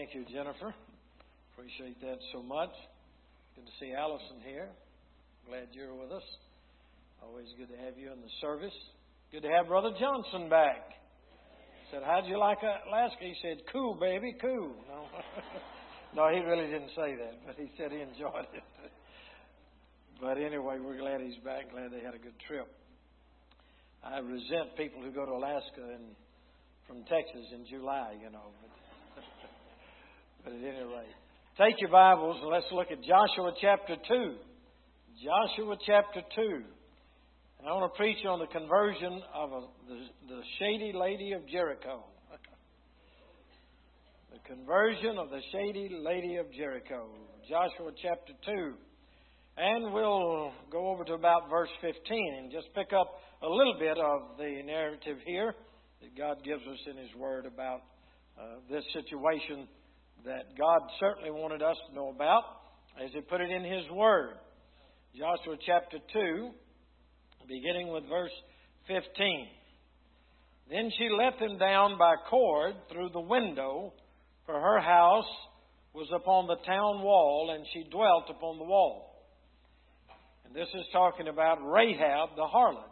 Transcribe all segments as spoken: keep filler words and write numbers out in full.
Thank you, Jennifer. Appreciate that so much. Good to see Allison here. Glad you're with us. Always good to have you in the service. Good to have Brother Johnson back. Said, how'd you like Alaska? He said, cool, baby, cool. No, no, he really didn't say that, but he said he enjoyed it. But anyway, we're glad he's back. Glad they had a good trip. I resent people who go to Alaska and from Texas in July, you know. But, but at any rate, take your Bibles and let's look at Joshua chapter two. Joshua chapter two. And I want to preach on the conversion of a, the, the shady lady of Jericho. The conversion of the shady lady of Jericho. Joshua chapter two. And we'll go over to about verse fifteen and just pick up a little bit of the narrative here that God gives us in His Word about uh, this situation that God certainly wanted us to know about as He put it in His Word. Joshua chapter two, beginning with verse fifteen. Then she let them down by cord through the window, for her house was upon the town wall, and she dwelt upon the wall. And this is talking about Rahab the harlot,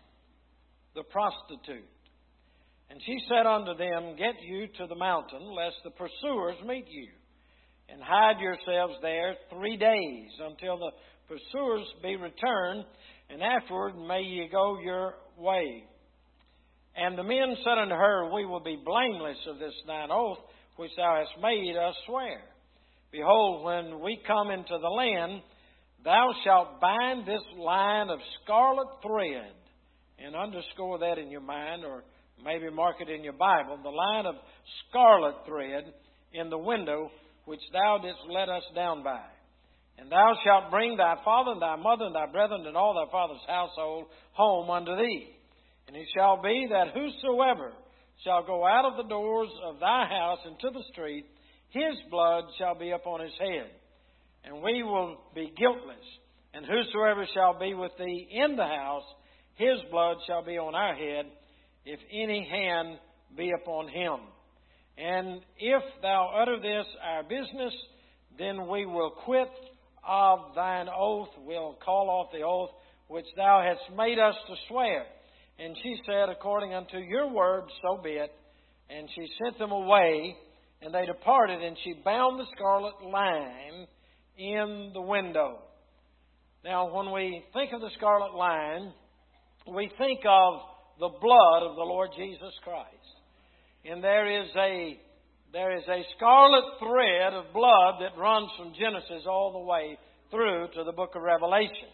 the prostitute. And she said unto them, Get you to the mountain, lest the pursuers meet you, and hide yourselves there three days, until the pursuers be returned, and afterward may ye go your way. And the men said unto her, We will be blameless of this thine oath, which thou hast made us swear. Behold, when we come into the land, thou shalt bind this line of scarlet thread, and underscore that in your mind, or maybe mark it in your Bible, the line of scarlet thread in the window which thou didst let us down by. And thou shalt bring thy father and thy mother and thy brethren and all thy father's household home unto thee. And it shall be that whosoever shall go out of the doors of thy house into the street, his blood shall be upon his head. And we will be guiltless. And whosoever shall be with thee in the house, his blood shall be on our head, if any hand be upon him. And if thou utter this our business, then we will quit of thine oath, we'll call off the oath which thou hast made us to swear. And she said, According unto your word, so be it. And she sent them away, and they departed, and she bound the scarlet line in the window. Now, when we think of the scarlet line, we think of the blood of the Lord Jesus Christ. And there is a there is a scarlet thread of blood that runs from Genesis all the way through to the book of Revelation.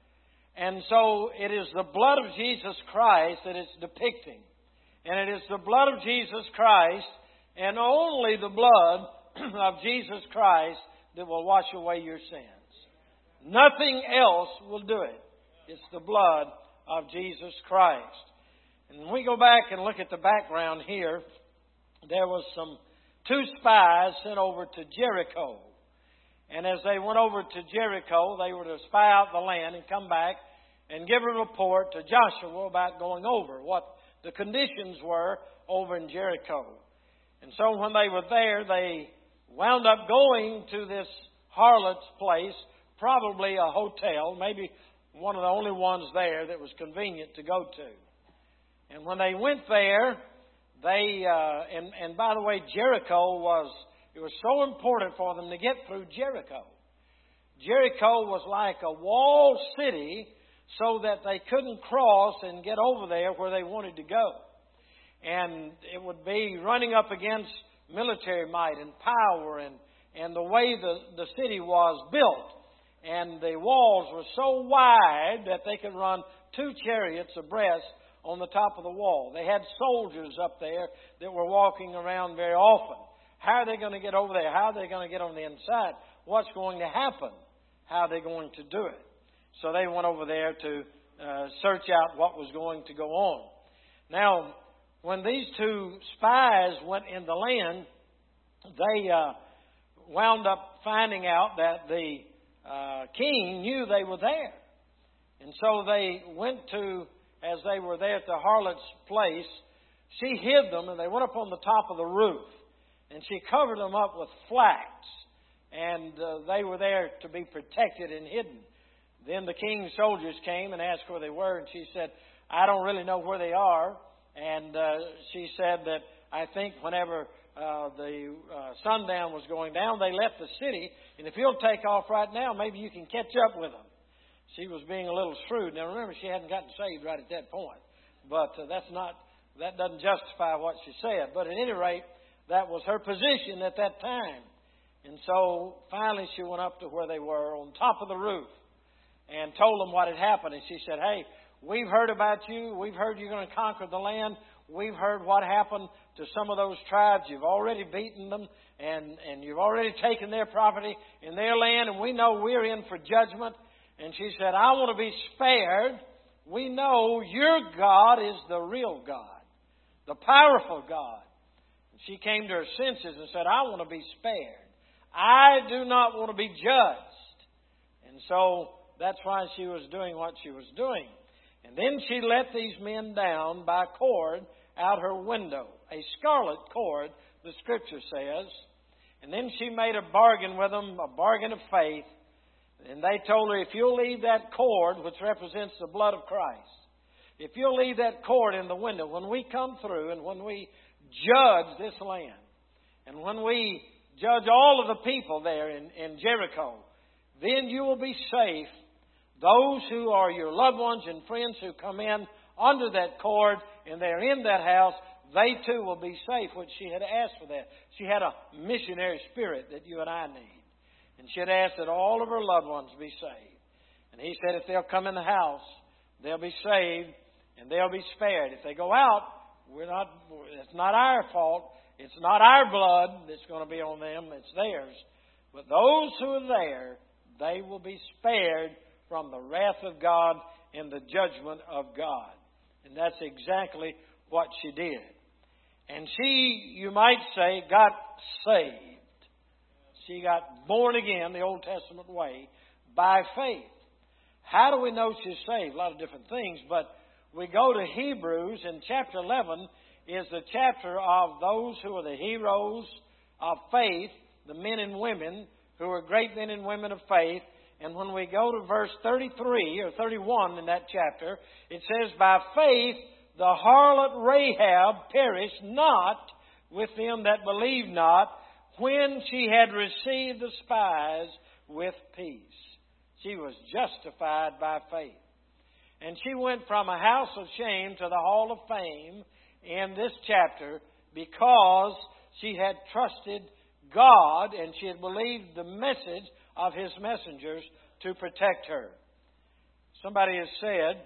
And so it is the blood of Jesus Christ that it's depicting. And it is the blood of Jesus Christ, and only the blood of Jesus Christ, that will wash away your sins. Nothing else will do it. It's the blood of Jesus Christ. And when we go back and look at the background here, there was some two spies sent over to Jericho. And as they went over to Jericho, they were to spy out the land and come back and give a report to Joshua about going over, what the conditions were over in Jericho. And so when they were there, they wound up going to this harlot's place, probably a hotel, maybe one of the only ones there that was convenient to go to. And when they went there, they, uh, and, and by the way, Jericho was, it was so important for them to get through Jericho. Jericho was like a walled city so that they couldn't cross and get over there where they wanted to go. And it would be running up against military might and power and, and the way the, the city was built. And the walls were so wide that they could run two chariots abreast on the top of the wall. They had soldiers up there that were walking around very often. How are they going to get over there? How are they going to get on the inside? What's going to happen? How are they going to do it? So they went over there to uh, search out what was going to go on. Now, when these two spies went in the land, they uh, wound up finding out that the uh, king knew they were there. And so they went to, as they were there at the harlot's place, she hid them, and they went up on the top of the roof. and she covered them up with flax, and uh, they were there to be protected and hidden. Then the king's soldiers came and asked where they were, and she said, I don't really know where they are. And uh, she said that I think whenever uh, the uh, sundown was going down, they left the city, and if you'll take off right now, maybe you can catch up with them. She was being a little shrewd. Now remember, she hadn't gotten saved right at that point, but uh, that's not that doesn't justify what she said. But at any rate, that was her position at that time. And so finally, she went up to where they were on top of the roof and told them what had happened. And she said, "Hey, we've heard about you. We've heard you're going to conquer the land. We've heard what happened to some of those tribes. You've already beaten them, and, and you've already taken their property in their land, and we know we're in for judgment." And she said, "I want to be spared. We know your God is the real God, the powerful God." And she came to her senses and said, "I want to be spared. I do not want to be judged." And so that's why she was doing what she was doing. And then she let these men down by cord out her window, a scarlet cord, the Scripture says. And then she made a bargain with them, a bargain of faith. And they told her, if you'll leave that cord, which represents the blood of Christ, if you'll leave that cord in the window, when we come through and when we judge this land, and when we judge all of the people there in, in Jericho, then you will be safe. Those who are your loved ones and friends who come in under that cord and they're in that house, they too will be safe, which she had asked for that. She had a missionary spirit that you and I need. And she had asked that all of her loved ones be saved. And he said if they'll come in the house, they'll be saved and they'll be spared. If they go out, we're not. It's not our fault. It's not our blood that's going to be on them. It's theirs. But those who are there, they will be spared from the wrath of God and the judgment of God. And that's exactly what she did. And she, you might say, got saved. She got born again, the Old Testament way, by faith. How do we know she's saved? A lot of different things. But we go to Hebrews, and chapter eleven is the chapter of those who are the heroes of faith, the men and women who are great men and women of faith. And when we go to verse thirty-three or thirty-one in that chapter, it says, by faith the harlot Rahab perished not with them that believed not, when she had received the spies with peace. She was justified by faith. And she went from a house of shame to the hall of fame in this chapter because she had trusted God and she had believed the message of His messengers to protect her. Somebody has said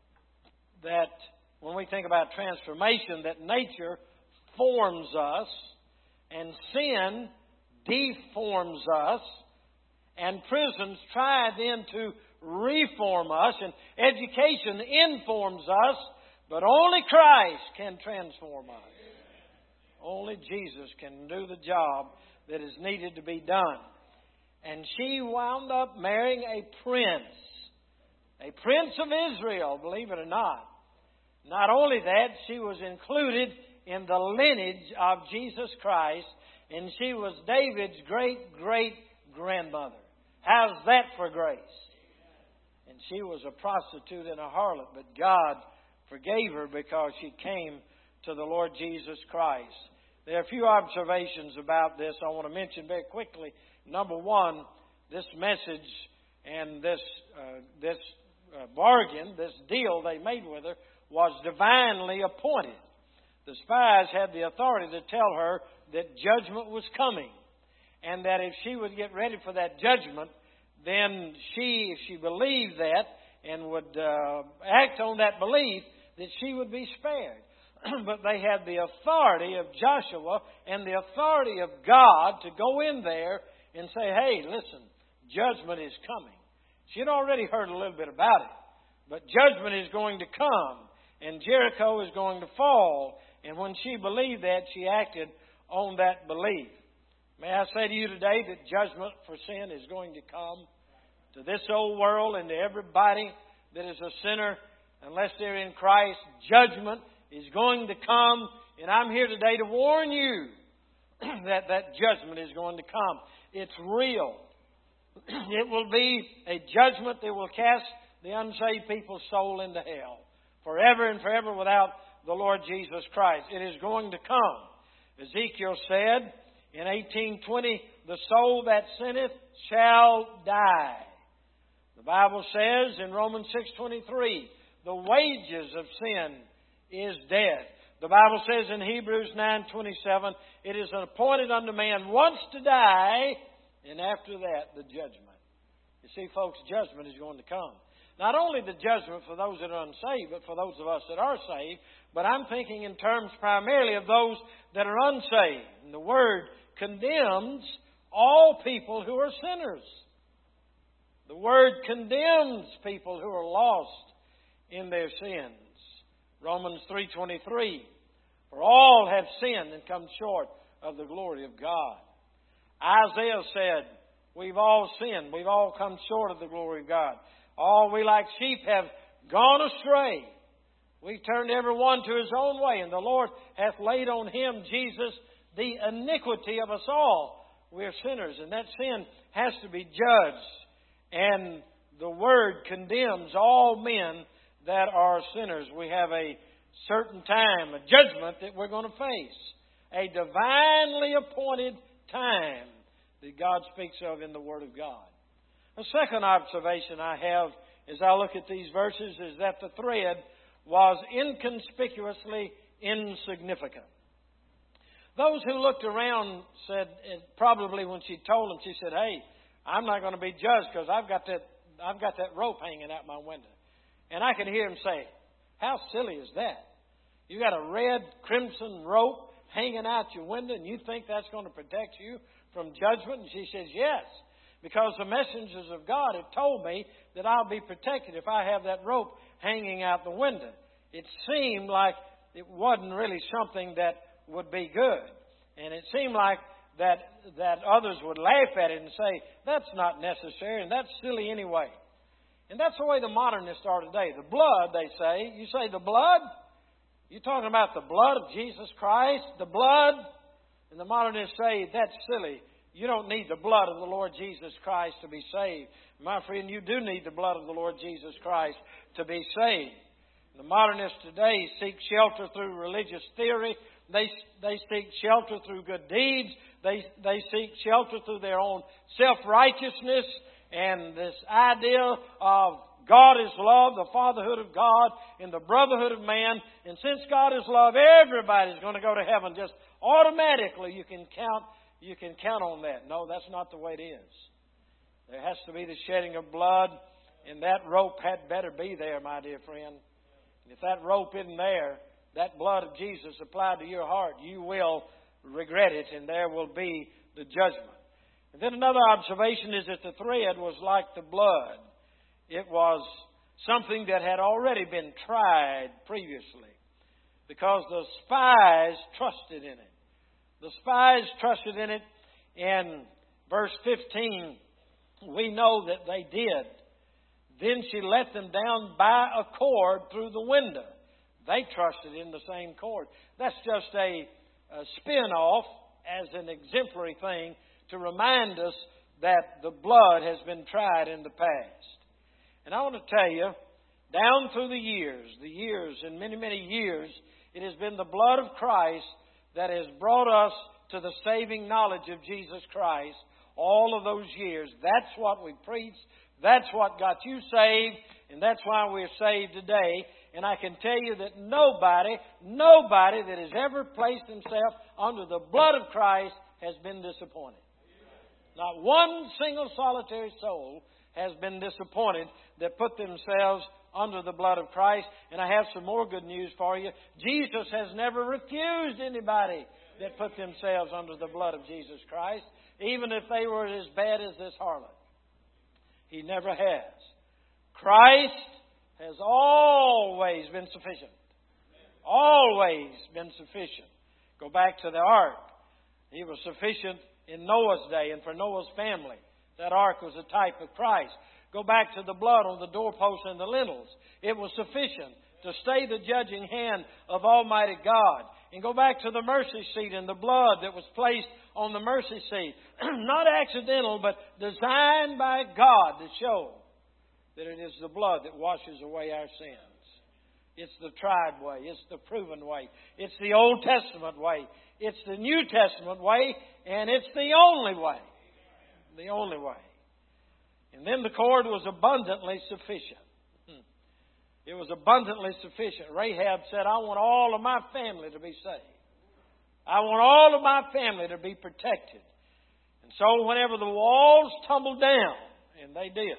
that when we think about transformation, that nature forms us and sin deforms us, and prisons try then to reform us, and education informs us, but only Christ can transform us. Only Jesus can do the job that is needed to be done. And she wound up marrying a prince, a prince of Israel, believe it or not. Not only that, she was included in the lineage of Jesus Christ, and she was David's great-great-grandmother. How's that for grace? And she was a prostitute and a harlot, but God forgave her because she came to the Lord Jesus Christ. There are a few observations about this I want to mention very quickly. Number one, this message and this uh, this uh, bargain, this deal they made with her was divinely appointed. The spies had the authority to tell her that judgment was coming, and that if she would get ready for that judgment, then she, if she believed that and would uh, act on that belief, that she would be spared. But they had the authority of Joshua and the authority of God to go in there and say, hey, listen, judgment is coming. She had already heard a little bit about it, but judgment is going to come, and Jericho is going to fall. And when she believed that, she acted on that belief. May I say to you today that judgment for sin is going to come to this old world and to everybody that is a sinner unless they're in Christ. Judgment is going to come, and I'm here today to warn you that that judgment is going to come. It's real. It will be a judgment that will cast the unsaved people's soul into hell forever and forever without the Lord Jesus Christ. It is going to come. Ezekiel said in eighteen twenty, the soul that sinneth shall die. The Bible says in Romans six twenty-three, the wages of sin is death. The Bible says in Hebrews nine twenty-seven, it is appointed unto man once to die, and after that, the judgment. You see, folks, judgment is going to come. Not only the judgment for those that are unsaved, but for those of us that are saved. But I'm thinking in terms primarily of those that are unsaved. And the Word condemns all people who are sinners. The Word condemns people who are lost in their sins. Romans three twenty-three, for all have sinned and come short of the glory of God. Isaiah said, we've all sinned. We've all come short of the glory of God. All we like sheep have gone astray. We've turned every one to his own way, and the Lord hath laid on him, Jesus, the iniquity of us all. We're sinners, and that sin has to be judged. And the Word condemns all men that are sinners. We have a certain time, a judgment that we're going to face. A divinely appointed time that God speaks of in the Word of God. A second observation I have as I look at these verses is that the thread was inconspicuously insignificant. Those who looked around said, probably when she told them, she said, hey, I'm not going to be judged because I've got that I've got that rope hanging out my window. And I could hear him say, how silly is that? You got a red crimson rope hanging out your window and you think that's going to protect you from judgment? And she says, yes, because the messengers of God have told me that I'll be protected if I have that rope hanging out the window. It seemed like it wasn't really something that would be good. And it seemed like that that others would laugh at it and say, that's not necessary and that's silly anyway. And that's the way the modernists are today. The blood, they say. You say the blood? You're talking about the blood of Jesus Christ? The blood? And the modernists say, that's silly. You don't need the blood of the Lord Jesus Christ to be saved. My friend, you do need the blood of the Lord Jesus Christ to be saved. The modernists today seek shelter through religious theory. They, they seek shelter through good deeds. They, they seek shelter through their own self-righteousness and this idea of God is love, the fatherhood of God, and the brotherhood of man. And since God is love, everybody's going to go to heaven. Just automatically you can count, you can count on that. No, that's not the way it is. There has to be the shedding of blood, and that rope had better be there, my dear friend. And if that rope isn't there, that blood of Jesus applied to your heart, you will regret it, and there will be the judgment. And then another observation is that the thread was like the blood. It was something that had already been tried previously because the spies trusted in it. The spies trusted in it. In verse fifteen, we know that they did. Then she let them down by a cord through the window. They trusted in the same cord. That's just a, a spin-off as an exemplary thing to remind us that the blood has been tried in the past. And I want to tell you, down through the years, the years and many, many years, it has been the blood of Christ that has brought us to the saving knowledge of Jesus Christ all of those years. That's what we preached. That's what got you saved. And that's why we're saved today. And I can tell you that nobody, nobody that has ever placed himself under the blood of Christ has been disappointed. Not one single solitary soul has been disappointed that put themselves under the blood of Christ. And I have some more good news for you. Jesus has never refused anybody that put themselves under the blood of Jesus Christ, even if they were as bad as this harlot. He never has. Christ has always been sufficient. Always been sufficient. Go back to the ark. He was sufficient in Noah's day and for Noah's family. That ark was a type of Christ. Go back to the blood on the doorposts and the lintels. It was sufficient to stay the judging hand of Almighty God. and go back to the mercy seat and the blood that was placed on the mercy seat. Not accidental, but designed by God to show that it is the blood that washes away our sins. It's the tried way. It's the proven way. It's the Old Testament way. It's the New Testament way. And it's the only way. The only way. And then the cord was abundantly sufficient. It was abundantly sufficient. Rahab said, I want all of my family to be saved. I want all of my family to be protected. And so whenever the walls tumbled down, and they did,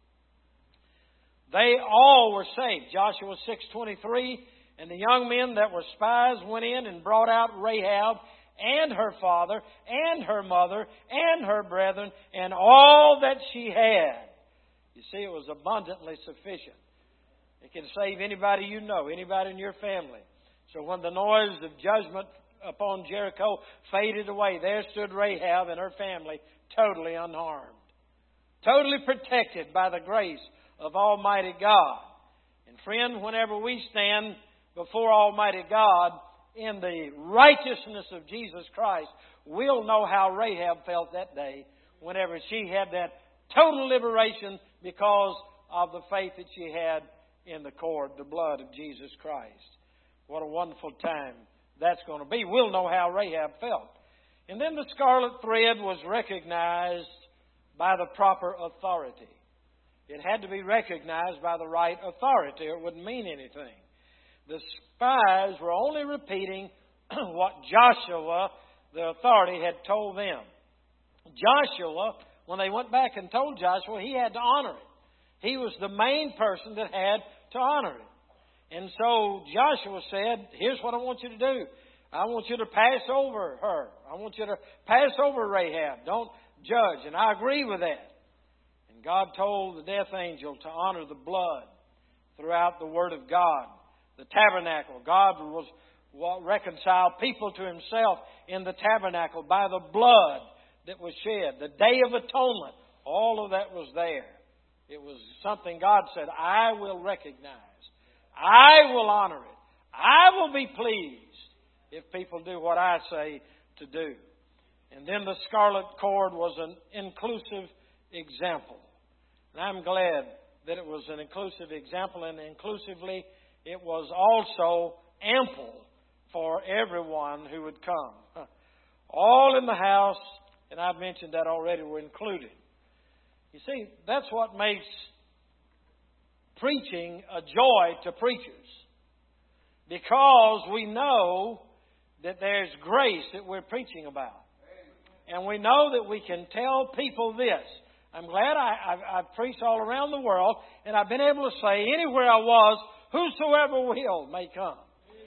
they all were saved. Joshua six twenty-three, and the young men that were spies went in and brought out Rahab and her father and her mother and her brethren and all that she had. You see, it was abundantly sufficient. It can save anybody you know, anybody in your family. So when the noise of judgment upon Jericho faded away, there stood Rahab and her family totally unharmed. Totally protected by the grace of Almighty God. And friend, whenever we stand before Almighty God in the righteousness of Jesus Christ, we'll know how Rahab felt that day whenever she had that total liberation because of the faith that she had in the cord, the blood of Jesus Christ. What a wonderful time that's going to be. We'll know how Rahab felt. And then the scarlet thread was recognized by the proper authority. It had to be recognized by the right authority, or it wouldn't mean anything. The spies were only repeating what Joshua, the authority, had told them. Joshua, when they went back and told Joshua, he had to honor it. He was the main person that had to honor it. And so Joshua said, here's what I want you to do. I want you to pass over her. I want you to pass over Rahab. Don't judge. And I agree with that. And God told the death angel to honor the blood throughout the Word of God. The tabernacle. God was reconciled people to Himself in the tabernacle by the blood that was shed. The Day of Atonement. All of that was there. It was something God said, I will recognize. I will honor it. I will be pleased if people do what I say to do. And then the scarlet cord was an inclusive example. And I'm glad that it was an inclusive example, and inclusively it was also ample for everyone who would come. All in the house, and I've mentioned that already, were included. You see, that's what makes preaching a joy to preachers. Because we know that there's grace that we're preaching about. And we know that we can tell people this. I'm glad I, I've, I've preached all around the world, and I've been able to say anywhere I was, whosoever will may come.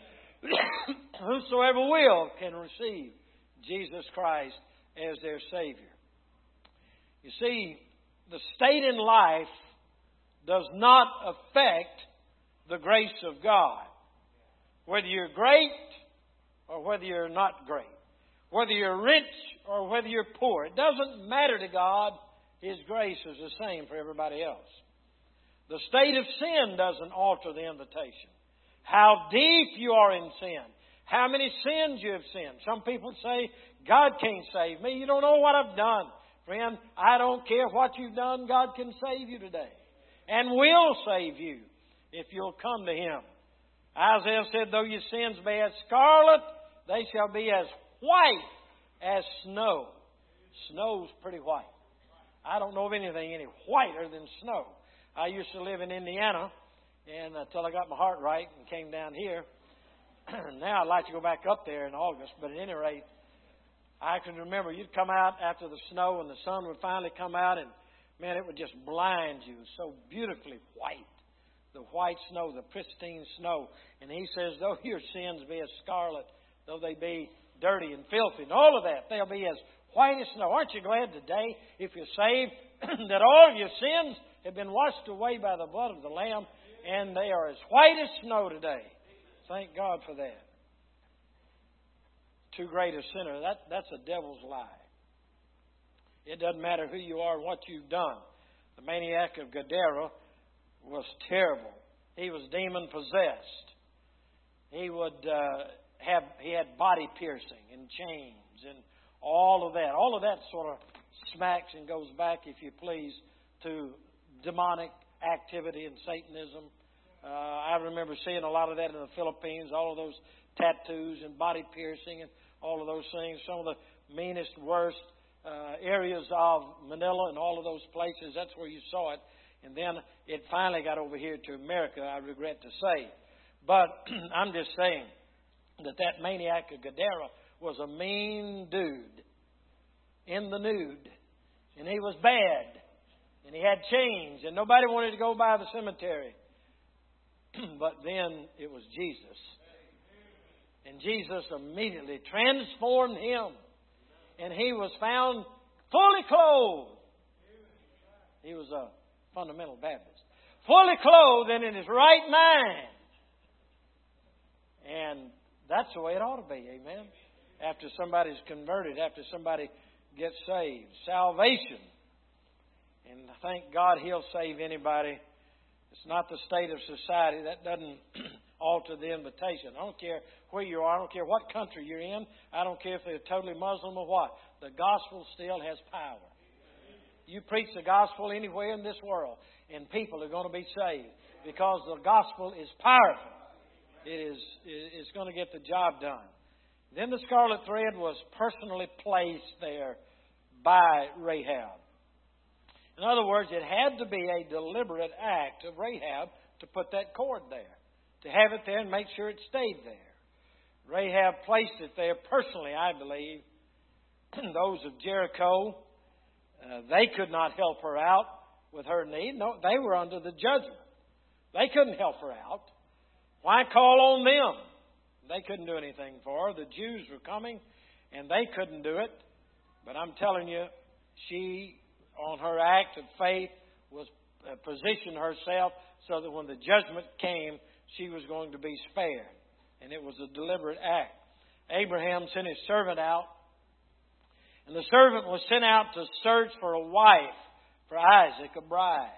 Whosoever will can receive Jesus Christ as their Savior. You see, the state in life does not affect the grace of God. Whether you're great or whether you're not great. Whether you're rich or whether you're poor. It doesn't matter to God. His grace is the same for everybody else. The state of sin doesn't alter the invitation. How deep you are in sin. How many sins you have sinned. Some people say, God can't save me. You don't know what I've done. Friend, I don't care what you've done. God can save you today. And will save you if you'll come to Him. Isaiah said, though your sins be as scarlet, they shall be as white as snow. Snow's pretty white. I don't know of anything any whiter than snow. I used to live in Indiana and until I got my heart right and came down here. Now I'd like to go back up there in August, but at any rate, I can remember you'd come out after the snow and the sun would finally come out, and man, it would just blind you. So beautifully white. The white snow, the pristine snow. And He says, though your sins be as scarlet, though they be dirty and filthy, and all of that, they'll be as white as snow. Aren't you glad today, if you're saved, that all of your sins have been washed away by the blood of the Lamb, and they are as white as snow today? Thank God for that. Too great a sinner. That, that's a devil's lie. It doesn't matter who you are and what you've done. The maniac of Gadara was terrible. He was demon-possessed. He would uh, have he had body piercing and chains and all of that. All of that sort of smacks and goes back, if you please, to demonic activity and Satanism. Uh, I remember seeing a lot of that in the Philippines, all of those tattoos and body piercing and all of those things. Some of the meanest, worst uh, areas of Manila and all of those places, that's where you saw it. And then it finally got over here to America, I regret to say. But I'm just saying that that maniac of Gadara was a mean dude in the nude. And he was bad. And he had chains. And nobody wanted to go by the cemetery. But then it was Jesus. And Jesus immediately transformed him. And he was found fully clothed. He was a fundamental Baptist. Fully clothed and in his right mind. And that's the way it ought to be. Amen. After somebody's converted, after somebody gets saved. Salvation. And thank God He'll save anybody. It's not the state of society. That doesn't alter the invitation. I don't care where you are. I don't care what country you're in. I don't care if they're totally Muslim or what. The gospel still has power. You preach the gospel anywhere in this world, and people are going to be saved because the gospel is powerful. It is it's going to get the job done. Then the scarlet thread was personally placed there by Rahab. In other words, it had to be a deliberate act of Rahab to put that cord there, to have it there and make sure it stayed there. Rahab placed it there personally, I believe. Those of Jericho, uh, they could not help her out with her need. No, they were under the judgment. They couldn't help her out. Why call on them? They couldn't do anything for her. The Jews were coming, and they couldn't do it. But I'm telling you, she, on her act of faith, was uh, positioned herself so that when the judgment came, she was going to be spared. And it was a deliberate act. Abraham sent his servant out, and the servant was sent out to search for a wife for Isaac, a bride.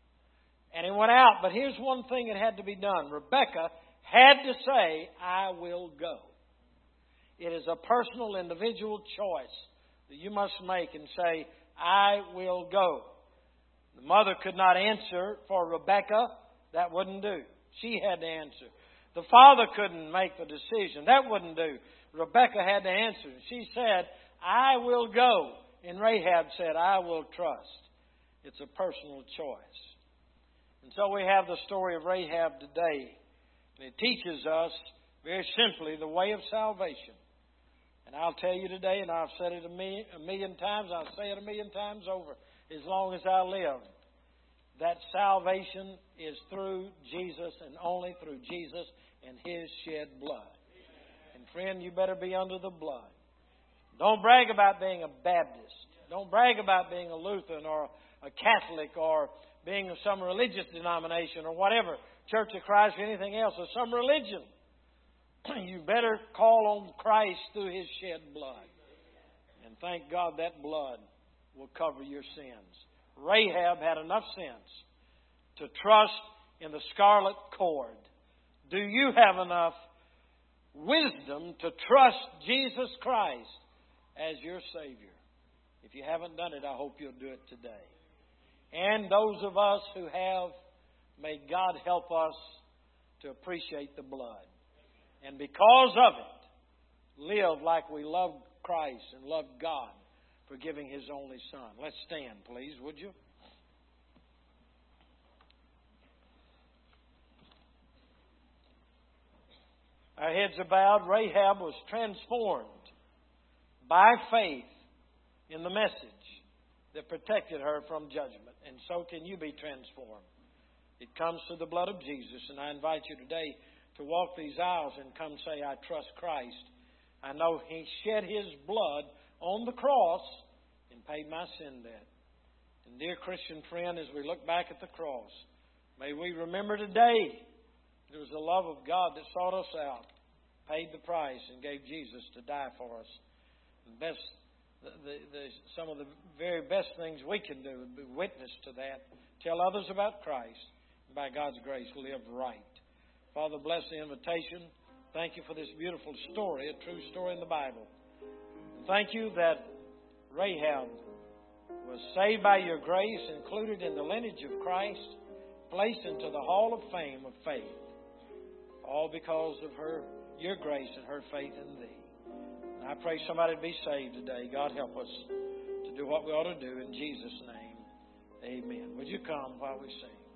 And he went out, but here's one thing that had to be done. Rebekah had to say, I will go. It is a personal, individual choice that you must make and say, I will go. The mother could not answer for Rebekah. That wouldn't do. She had to answer. The father couldn't make the decision. That wouldn't do. Rebekah had to answer. She said, I will go. And Rahab said, I will trust. It's a personal choice. And so we have the story of Rahab today. And it teaches us, very simply, the way of salvation. And I'll tell you today, and I've said it a million, a million times, I'll say it a million times over, as long as I live, that salvation is through Jesus and only through Jesus and His shed blood. And friend, you better be under the blood. Don't brag about being a Baptist. Don't brag about being a Lutheran or a Catholic or being of some religious denomination or whatever, Church of Christ or anything else, or some religion. You better call on Christ through His shed blood. And thank God that blood will cover your sins. Rahab had enough sense to trust in the scarlet cord. Do you have enough wisdom to trust Jesus Christ as your Savior? If you haven't done it, I hope you'll do it today. And those of us who have, may God help us to appreciate the blood. And because of it, live like we love Christ and love God for giving His only Son. Let's stand, please, would you? Our heads are bowed. Rahab was transformed by faith in the message that protected her from judgment. And so can you be transformed. It comes through the blood of Jesus. And I invite you today to walk these aisles and come say, I trust Christ. I know He shed His blood on the cross and paid my sin debt. And dear Christian friend, as we look back at the cross, may we remember today it was the love of God that sought us out, paid the price, and gave Jesus to die for us. The best, the, the, the, some of the very best things we can do would be witness to that, tell others about Christ, and by God's grace live right. Father, bless the invitation. thank you for this beautiful story, a true story in the Bible. And thank you that Rahab was saved by your grace, included in the lineage of Christ, placed into the hall of fame of faith, all because of her, your grace and her faith in Thee. And I pray somebody be saved today. God help us to do what we ought to do in Jesus' name. Amen. Would you come while we sing?